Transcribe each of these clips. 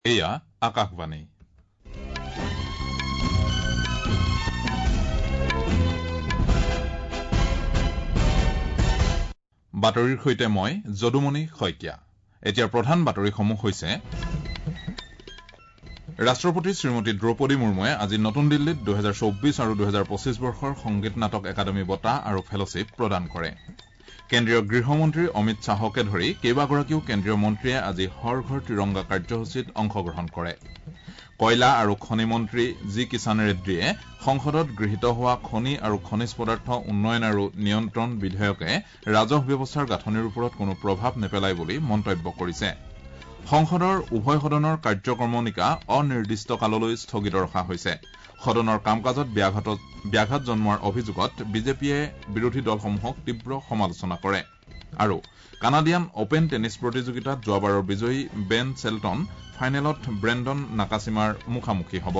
এয়া আকাশবাণী। বাতৰিৰ সৈতে মই যদুমণি শইকীয়া। এতিয়া প্ৰধান বাতৰিসমূহ হৈছে ৰাষ্ট্ৰপতি শ্ৰীমতী দ্ৰৌপদী মুৰ্মুৱে আজি নতুন দিল্লীত 2024 আৰু 2025 বৰ্ষৰ সংগীত নাটক একাডেমী বঁটা আৰু ফেলশ্বিপ প্ৰদান কৰে। কেন্দ্ৰীয় গৃহমন্ত্ৰী অমিত শ্বাহকে ধৰি কেইবাগৰাকীও কেন্দ্ৰীয় মন্ত্ৰীয়ে আজি হৰ ঘৰ তিৰংগা কাৰ্যসূচীত অংশগ্ৰহণ কৰে। কয়লা আৰু খনি মন্ত্ৰী জি কিষাণ ৰেড্ডীয়ে সংসদত গৃহীত হোৱা খনি আৰু খনিজ পদাৰ্থ উন্নয়ন আৰু নিয়ন্ত্ৰণ বিধেয়কে ৰাজহ ব্যৱস্থাৰ গাঁথনিৰ ওপৰত কোনো প্ৰভাৱ নেপেলায় বুলি মন্তব্য কৰিছে। সংসদৰ উভয় সদনৰ কাৰ্যক্ৰমণিকা অনিৰ্দিষ্ট কাললৈ স্থগিত ৰখা হৈছে। সদনৰ কাম কাজত ব্যাঘাত জন্মোৱাৰ অভিযোগত বিজেপিয়ে বিৰোধী দলসমূহক তীব্ৰ সমালোচনা কৰে। আৰু কানাডিয়ান অপেন টেনিছ প্ৰতিযোগিতাত যোৱাবাৰৰ বিজয়ী বেন চেল্টন ফাইনেলত ব্ৰেণ্ডন নাকাছিমাৰ মুখামুখি হ'ব।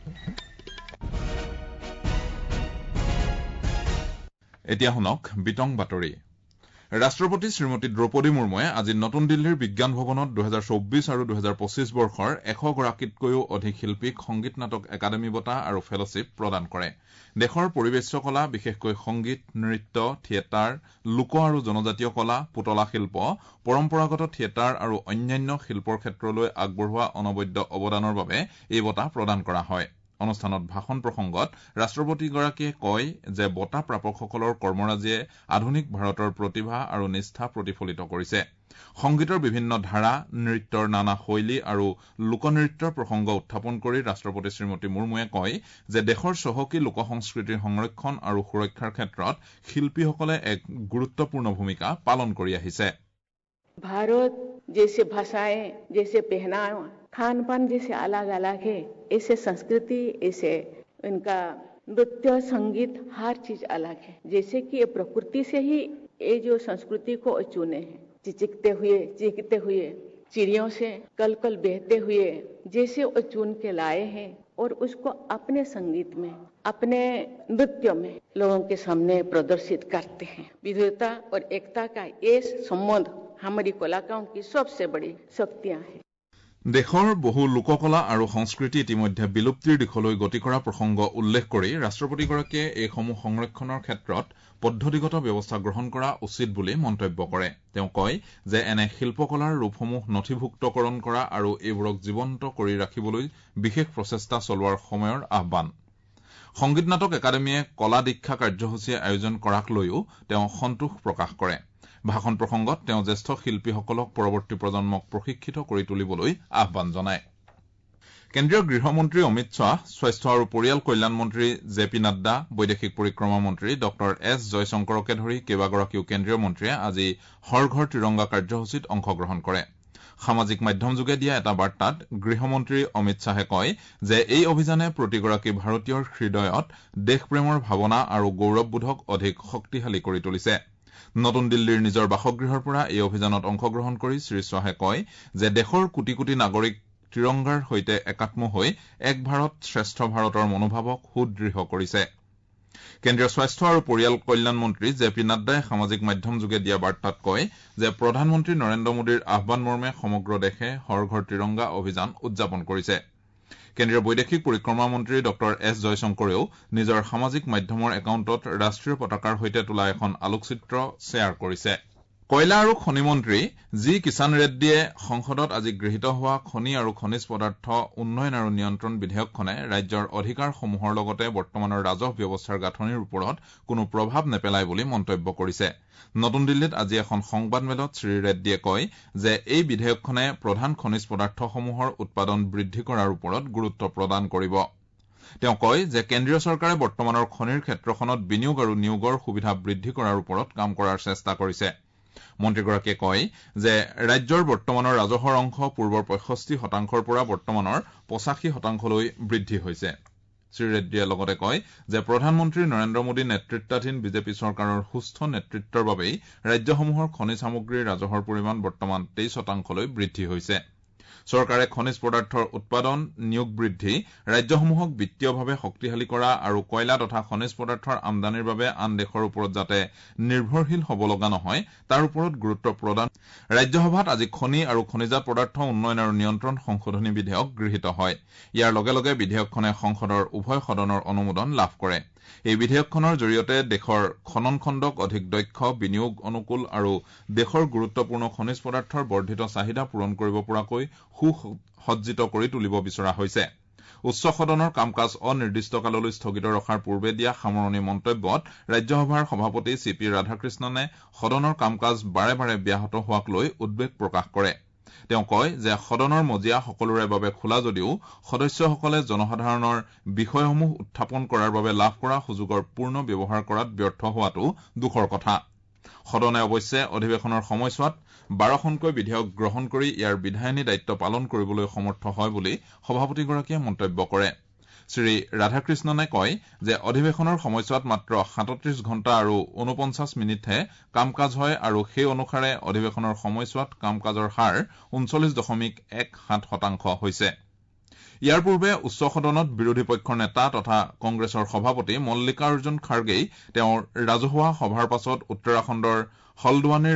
এতিয়া শুনক বিতং বাতৰি। ৰাষ্ট্ৰপতি শ্ৰীমতী দ্ৰৌপদী মুৰ্মুৱে আজি নতুন দিল্লীৰ বিজ্ঞান ভৱনত 2024 আৰু 2025 বৰ্ষৰ 100 গৰাকীতকৈও অধিক শিল্পীক সংগীত নাটক একাডেমী বঁটা আৰু ফেলশ্বিপ প্ৰদান কৰে। দেশৰ পৰিৱেশ্য কলা, বিশেষকৈ সংগীত, নৃত্য, থিয়েটাৰ, লোক আৰু জনজাতীয় কলা, পুতলা শিল্প, পৰম্পৰাগত থিয়েটাৰ আৰু অন্যান্য শিল্পৰ ক্ষেত্ৰলৈ আগবঢ়োৱা অনবদ্য অৱদানৰ বাবে এই বঁটা প্ৰদান কৰা হয়। অনুষ্ঠানত ভাষণ প্ৰসংগত ৰাষ্ট্ৰপতিগৰাকীয়ে কয় যে বঁটা প্ৰাপকসকলৰ কৰ্মৰাজিয়ে আধুনিক ভাৰতৰ প্ৰতিভা আৰু নিষ্ঠা প্ৰতিফলিত কৰিছে। সংগীতৰ বিভিন্ন ধাৰা, নৃত্যৰ নানা শৈলী আৰু লোকনৃত্যৰ প্ৰসংগ উত্থাপন কৰি ৰাষ্ট্ৰপতি শ্ৰীমতী মুৰ্মুৱে কয় যে দেশৰ চহকী লোক সংস্কৃতিৰ সংৰক্ষণ আৰু সুৰক্ষাৰ ক্ষেত্ৰত শিল্পীসকলে এক গুৰুত্বপূৰ্ণ ভূমিকা পালন কৰি আহিছে। भारत जैसे भाषाएं, जैसे पहनावा, खान पान जैसे अलग अलग है, ऐसे संस्कृति, ऐसे इनका नृत्य, संगीत, हर चीज अलग है। जैसे कि ये प्रकृति से ही ये जो संस्कृति को चुने हैं, चिचिकते हुए, चीखते हुए, चिड़ियों से कल कल बहते हुए, जैसे वो चुन के लाए हैं और उसको अपने संगीत में, अपने नृत्य में लोगों के सामने प्रदर्शित करते हैं। विविधता और एकता का ये संबंध हमारी कलाकारों की सबसे बड़ी शक्तियां हैं। দেশৰ বহু লোককলা আৰু সংস্কৃতি ইতিমধ্যে বিলুপ্তিৰ দিশলৈ গতি কৰা প্ৰসংগ উল্লেখ কৰি ৰাষ্ট্ৰপতিগৰাকীয়ে এইসমূহ সংৰক্ষণৰ ক্ষেত্ৰত পদ্ধতিগত ব্যৱস্থা গ্ৰহণ কৰা উচিত বুলি মন্তব্য কৰে। তেওঁ কয় যে এনে শিল্পকলাৰ ৰূপসমূহ নথিভুক্তকৰণ কৰা আৰু এইবোৰক জীৱন্ত কৰি ৰাখিবলৈ বিশেষ প্ৰচেষ্টা চলোৱাৰ সময়ৰ আহ্বান। সংগীত নাটক একাডেমীয়ে কলা দীক্ষা কাৰ্যসূচী আয়োজন কৰাক লৈও তেওঁ সন্তোষ প্ৰকাশ কৰে। ভাষণ প্ৰসংগত তেওঁ জ্যেষ্ঠ শিল্পীসকলক পৰৱৰ্তী প্ৰজন্মক প্ৰশিক্ষিত কৰি তুলিবলৈ আহ্বান জনায়। কেন্দ্ৰীয় গৃহমন্ত্ৰী অমিত শ্বাহ, স্বাস্থ্য আৰু পৰিয়াল কল্যাণ মন্ত্ৰী জে পি নাড্ডা, বৈদেশিক পৰিক্ৰমা মন্ত্ৰী ডঃ এছ জয়শংকৰকে ধৰি কেইবাগৰাকীও কেন্দ্ৰীয় মন্ত্ৰীয়ে আজি হৰ ঘৰ তিৰংগা কাৰ্যসূচীত অংশগ্ৰহণ কৰে। সামাজিক মাধ্যমযোগে দিয়া এটা বাৰ্তাত গৃহমন্ত্ৰী অমিত শ্বাহে কয় যে এই অভিযানে প্ৰতিগৰাকী ভাৰতীয়ৰ হৃদয়ত দেশপ্ৰেমৰ ভাৱনা আৰু গৌৰৱবোধক অধিক শক্তিশালী কৰি তুলিছে। নতুন দিল্লীৰ নিজৰ বাসগৃহৰ পৰা এই অভিযানত অংশগ্ৰহণ কৰি শ্ৰীশ্বাহে কয় যে দেশৰ কোটি কোটি নাগৰিক তিৰংগাৰ সৈতে একাত্ম হৈ এক ভাৰত শ্ৰেষ্ঠ ভাৰতৰ মনোভাৱক সুদৃঢ় কৰিছে। কেন্দ্ৰীয় স্বাস্থ্য আৰু পৰিয়াল কল্যাণ মন্ত্ৰী জে পি নাড্ডাই সামাজিক মাধ্যমযোগে দিয়া বাৰ্তাত কয় যে প্ৰধানমন্ত্ৰী নৰেন্দ্ৰ মোদীৰ আহ্বান মৰ্মে সমগ্ৰ দেশে হৰ ঘৰ তিৰংগা অভিযান উদযাপন কৰিছে। কেন্দ্ৰীয় বৈদেশিক পৰিক্ৰমা মন্ত্ৰী ডঃ এছ জয়শংকৰেও নিজৰ সামাজিক মাধ্যমৰ একাউণ্টত ৰাষ্ট্ৰীয় পতাকাৰ সৈতে তোলা এখন আলোকচিত্ৰ শ্বেয়াৰ কৰিছে। কয়লা আৰু খনি মন্ত্ৰী জি কিষাণ ৰেড্ডীয়ে সংসদত আজি গৃহীত হোৱা খনি আৰু খনিজ পদাৰ্থ উন্নয়ন আৰু নিয়ন্ত্ৰণ বিধেয়কখনে ৰাজ্যৰ অধিকাৰসমূহৰ লগতে বৰ্তমানৰ ৰাজহ ব্যৱস্থাৰ গাঁথনিৰ ওপৰত কোনো প্ৰভাৱ নেপেলায় বুলি মন্তব্য কৰিছে। নতুন দিল্লীত আজি এখন সংবাদমেলত শ্ৰীৰেড্ডীয়ে কয় যে এই বিধেয়কখনে প্ৰধান খনিজ পদাৰ্থসমূহৰ উৎপাদন বৃদ্ধি কৰাৰ ওপৰত গুৰুত্ব প্ৰদান কৰিব। তেওঁ কয় যে কেন্দ্ৰীয় চৰকাৰে বৰ্তমানৰ খনিৰ ক্ষেত্ৰখনত বিনিয়োগ আৰু নিয়োগৰ সুবিধা বৃদ্ধি কৰাৰ ওপৰত কাম কৰাৰ চেষ্টা কৰিছে। মন্ত্ৰীগৰাকীয়ে কয় যে ৰাজ্যৰ বৰ্তমানৰ ৰাজহৰ অংশ পূৰ্বৰ 65% পৰা বৰ্তমানৰ 85%লৈ বৃদ্ধি হৈছে। শ্ৰীৰেড্ডীয়ে লগতে কয় যে প্ৰধানমন্ত্ৰী নৰেন্দ্ৰ মোদী নেতৃত্বাধীন বিজেপি চৰকাৰৰ সুস্থ নেতৃত্বৰ বাবেই ৰাজ্যসমূহৰ খনিজ সামগ্ৰীৰ ৰাজহৰ পৰিমাণ বৰ্তমান 23%লৈ বৃদ্ধি হৈছে। চৰকাৰে খনিজ পদাৰ্থৰ উৎপাদন নিয়োগ বৃদ্ধি ৰাজ্যসমূহক বিত্তীয়ভাৱে শক্তিশালী কৰা আৰু কয়লা তথা খনিজ পদাৰ্থৰ আমদানিৰ বাবে আন দেশৰ ওপৰত যাতে নিৰ্ভৰশীল হ'ব লগা নহয় তাৰ ওপৰত গুৰুত্ব প্ৰদান ৰাজ্যসভাত আজি খনি আৰু খনিজাত পদাৰ্থ উন্নয়ন আৰু নিয়ন্ত্ৰণ সংশোধনী বিধেয়ক গৃহীত হয় ইয়াৰ লগে লগে বিধেয়কখনে সংসদৰ উভয় সদনৰ অনুমোদন লাভ কৰে এই বিধেয়কখনৰ জৰিয়তে দেশৰ খনন খণ্ডক অধিক দক্ষ বিনিয়োগ অনুকূল আৰু দেশৰ গুৰুত্বপূৰ্ণ খনিজ পদাৰ্থৰ বৰ্ধিত চাহিদা পূৰণ কৰিব পৰাকৈ সুসজ্জিত কৰি তুলিব বিচৰা হৈছে উচ্চ সদনৰ কাম কাজ অনিৰ্দিষ্ট কাললৈ স্থগিত ৰখাৰ পূৰ্বে দিয়া সামৰণি মন্তব্যত ৰাজ্যসভাৰ সভাপতি চি পি ৰাধাকৃষ্ণনে সদনৰ কাম কাজ বাৰে বাৰে ব্যাহত হোৱাক লৈ উদ্বেগ প্ৰকাশ কৰে তেওঁ কয় যে সদনৰ মজিয়া সকলোৰে বাবে খোলা যদিও সদস্যসকলে জনসাধাৰণৰ বিষয়সমূহ উত্থাপন কৰাৰ বাবে লাভ কৰা সুযোগৰ পূৰ্ণ ব্যৱহাৰ কৰাত ব্যৰ্থ হোৱাটো দুখৰ কথা সদনে অৱশ্যে অধিৱেশনৰ সময়ছোৱাত 12খনকৈ বিধেয়ক গ্ৰহণ কৰি ইয়াৰ বিধায়িনী দায়িত্ব পালন কৰিবলৈ সমৰ্থ হয় বুলি সভাপতিগৰাকীয়ে মন্তব্য কৰে শ্ৰী ৰাধাকৃষ্ণনে কয় যে অধিৱেশনৰ সময়ছোৱাত মাত্ৰ 37 ঘণ্টা আৰু 49 মিনিটহে কাম কাজ হয় আৰু সেই অনুসাৰে অধিৱেশনৰ সময়ছোৱাত কাম কাজৰ হাৰ 39.17% হৈছে ইয়াৰ পূৰ্বে উচ্চ সদনত বিৰোধী পক্ষৰ নেতা তথা কংগ্ৰেছৰ সভাপতি মল্লিকাৰ্জুন খাৰ্গেই তেওঁৰ ৰাজহুৱা সভাৰ পাছত উত্তৰাখণ্ডৰ হলদৱানীৰ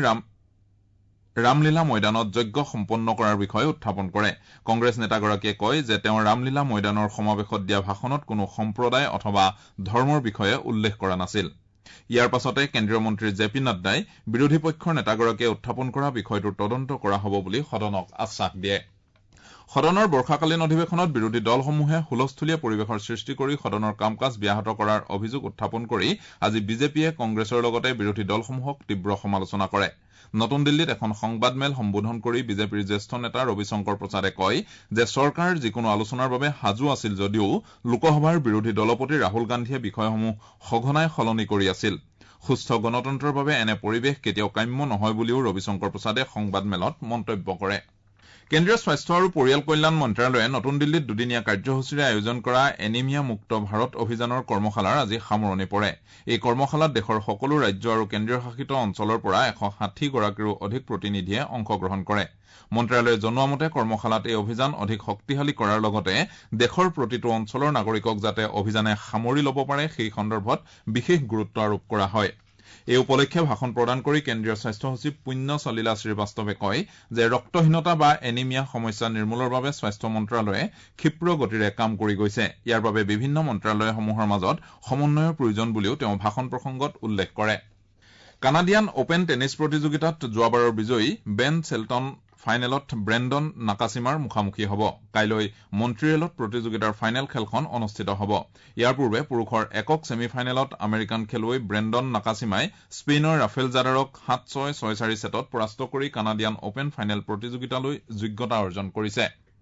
ৰামলীলা ময়দানত যজ্ঞ সম্পন্ন কৰাৰ বিষয়ে উত্থাপন কৰে কংগ্ৰেছ নেতাগৰাকীয়ে কয় যে তেওঁ ৰামলীলা ময়দানৰ সমাৱেশত দিয়া ভাষণত কোনো সম্প্ৰদায় অথবা ধৰ্মৰ বিষয়ে উল্লেখ কৰা নাছিল ইয়াৰ পাছতে কেন্দ্ৰীয় মন্ত্ৰী জে পি নাড্ডাই বিৰোধী পক্ষৰ নেতাগৰাকীয়ে উত্থাপন কৰা বিষয়টোৰ তদন্ত কৰা হ'ব বুলি সদনক আশ্বাস দিয়ে সদনৰ বৰ্ষাকালীন অধিৱেশনত বিৰোধী দলসমূহে হুলস্থুলীয়া পৰিৱেশৰ সৃষ্টি কৰি সদনৰ কাম কাজ ব্যাহত কৰাৰ অভিযোগ উত্থাপন কৰি আজি বিজেপিয়ে কংগ্ৰেছৰ লগতে বিৰোধী দলসমূহক তীব্ৰ সমালোচনা কৰে নতুন দিল্লীত এখন সংবাদমেল সম্বোধন কৰি বিজেপিৰ জ্যেষ্ঠ নেতা ৰবিশংকৰ প্ৰসাদে কয় যে চৰকাৰ যিকোনো আলোচনাৰ বাবে সাজু আছিল যদিও লোকসভাৰ বিৰোধী দলপতি ৰাহুল গান্ধীয়ে বিষয়সমূহ সঘনাই সলনি কৰি আছিল সুস্থ গণতন্ত্ৰৰ বাবে এনে পৰিৱেশ কেতিয়াও কাম্য নহয় বুলিও ৰবিশংকৰ প্ৰসাদে সংবাদমেলত মন্তব্য কৰে কেন্দ্ৰীয় স্বাস্থ্য আৰু পৰিয়াল কল্যাণ মন্ত্ৰালয়ে নতুন দিল্লীত দুদিনীয়া কাৰ্যসূচীৰে আয়োজন কৰা এনিমিয়া মুক্ত ভাৰত অভিযানৰ কৰ্মশালাৰ আজি সামৰণি পৰে এই কৰ্মশালাত দেশৰ সকলো ৰাজ্য আৰু কেন্দ্ৰীয় শাসিত অঞ্চলৰ পৰা 160 গৰাকীৰো অধিক প্ৰতিনিধিয়ে অংশগ্ৰহণ কৰে মন্ত্ৰালয়ে জনোৱা মতে কৰ্মশালাত এই অভিযান অধিক শক্তিশালী কৰাৰ লগতে দেশৰ প্ৰতিটো অঞ্চলৰ নাগৰিকক যাতে অভিযানে সামৰি ল'ব পাৰে সেই সন্দৰ্ভত বিশেষ গুৰুত্ব আৰোপ কৰা হয় এই উপলক্ষে ভাষণ প্ৰদান কৰি কেন্দ্ৰীয় স্বাস্থ্য সচিব পুণ্য সলিলা শ্ৰীবাস্তৱে কয় যে ৰক্তহীনতা বা এনিমিয়া সমস্যা নিৰ্মূলৰ বাবে স্বাস্থ্য মন্ত্ৰালয়ে ক্ষীপ্ৰ গতিৰে কাম কৰি গৈছে ইয়াৰ বাবে বিভিন্ন মন্ত্ৰালয়সমূহৰ মাজত সমন্বয়ৰ প্ৰয়োজন বুলিও তেওঁ ভাষণ প্ৰসংগত উল্লেখ কৰে কানাডিয়ান অপেন টেনিছ প্ৰতিযোগিতাত যোৱাবাৰৰ বিজয়ী বেন চেল্টন ফাইনেলত ব্ৰেণ্ডন নাকাছিমাৰ মুখামুখি হ'ব কাইলৈ মন্ট্ৰিয়েলত প্ৰতিযোগিতাৰ ফাইনেল খেলখন অনুষ্ঠিত হ'ব ইয়াৰ পূৰ্বে পুৰুষৰ একক ছেমিফাইনেলত আমেৰিকান খেলুৱৈ ব্ৰেণ্ডন নাকাছিমাই স্পেইনৰ ৰাফেল জাডাৰক 7-6, 6-4 ছেটত পৰাস্ত কৰি কানাডিয়ান অপেন ফাইনেল প্ৰতিযোগিতালৈ যোগ্যতা অৰ্জন কৰিছে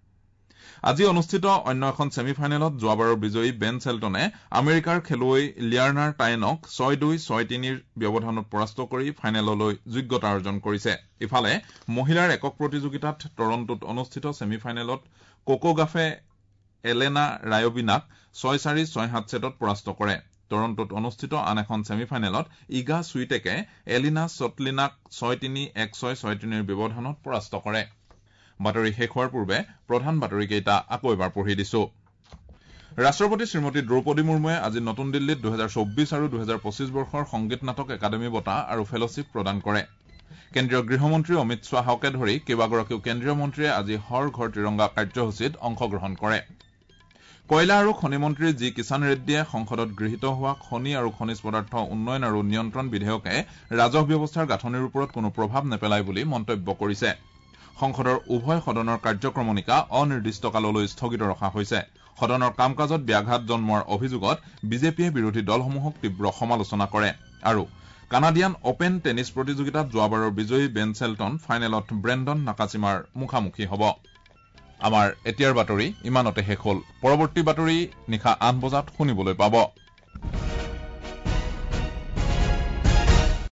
আজি অনুষ্ঠিত অন্য এখন ছেমিফাইনেলত যোৱাবাৰৰ বিজয়ী বেন চেল্টনে আমেৰিকাৰ খেলুৱৈ লিয়াৰ্নাৰ টাইনক 6-2, 6-3 ব্যৱধানত পৰাস্ত কৰি ফাইনেললৈ যোগ্যতা অৰ্জন কৰিছে ইফালে মহিলাৰ একক প্ৰতিযোগিতাত টৰন্টোত অনুষ্ঠিত ছেমিফাইনেলত কোকো গাফে এলেনা ৰায়বিনাক 6-4, 6-7 ছেটত পৰাস্ত কৰে টৰন্টোত অনুষ্ঠিত আন এখন ছেমিফাইনেলত ইগা সুইটেকে এলিনা চটলিনাক 6-3, 1-6, 6-3 ব্যৱধানত পৰাস্ত কৰে বাতৰি শেষ হোৱাৰ পূৰ্বে প্ৰধান বাতৰিকেইটা আকৌ এবাৰ পঢ়ি দিছো ৰাষ্ট্ৰপতি শ্ৰীমতী দ্ৰৌপদী মুৰ্মুৱে আজি নতুন দিল্লীত 2024 আৰু 2025 বৰ্ষৰ সংগীত নাটক একাডেমী বঁটা আৰু ফেলোশ্বিপ প্ৰদান কৰে কেন্দ্ৰীয় গৃহমন্ত্ৰী অমিত শ্বাহকে ধৰি কেইবাগৰাকীও কেন্দ্ৰীয় মন্ত্ৰীয়ে আজি হৰ ঘৰ তিৰংগা কাৰ্যসূচীত অংশগ্ৰহণ কৰে কয়লা আৰু খনি মন্ত্ৰী জি কিষাণ ৰেড্ডীয়ে সংসদত গৃহীত হোৱা খনি আৰু খনিজ পদাৰ্থ উন্নয়ন আৰু নিয়ন্ত্ৰণ বিধেয়কে ৰাজহ ব্যৱস্থাৰ গাঁথনিৰ ওপৰত কোনো প্ৰভাৱ নেপেলায় বুলি মন্তব্য কৰিছে সংসদৰ উভয় সদনৰ কাৰ্যক্ৰমণিকা অনিৰ্দিষ্ট কাললৈ স্থগিত ৰখা হৈছে সদনৰ কাম কাজত ব্যাঘাত জন্মোৱাৰ অভিযোগত বিজেপিয়ে বিৰোধী দলসমূহক তীব্ৰ সমালোচনা কৰে আৰু কানাডিয়ান অপেন টেনিছ প্ৰতিযোগিতাত যোৱাবাৰৰ বিজয়ী বেন চেল্টন ফাইনেলত ব্ৰেণ্ডন নাকাছিমাৰ মুখামুখি হ'ব আমাৰ এতিয়াৰ বাতৰি ইমানতে শেষ হ'ল পৰৱৰ্তী বাতৰি নিশা 8 বজাত শুনিবলৈ পাব